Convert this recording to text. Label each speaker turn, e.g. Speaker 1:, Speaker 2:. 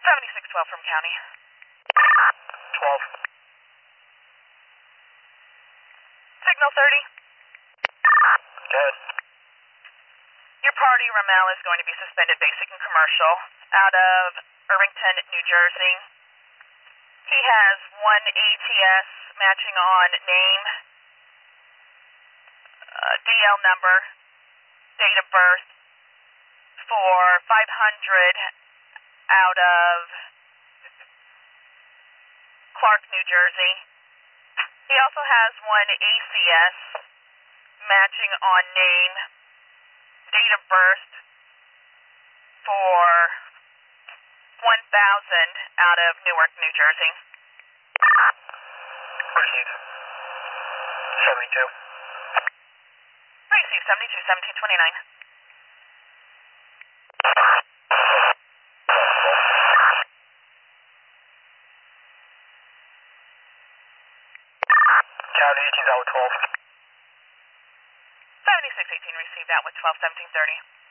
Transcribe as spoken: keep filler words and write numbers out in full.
Speaker 1: seventy-six twelve from county.
Speaker 2: twelve.
Speaker 1: Signal thirty.
Speaker 2: Good.
Speaker 1: Your party, Ramel, is going to be suspended basic and commercial out of Irvington, New Jersey. He has one A T S matching on name, uh, D L number, date of birth for five hundred out of Clark, New Jersey. He also has one A C S matching on name, date of birth for one thousand out of Newark, New Jersey.
Speaker 2: Received. seventy-two.
Speaker 1: Received seventy-two, seventeen twenty-nine.
Speaker 2: County eighteen out with twelve.
Speaker 1: seventy-six eighteen received out with twelve seventeen thirty.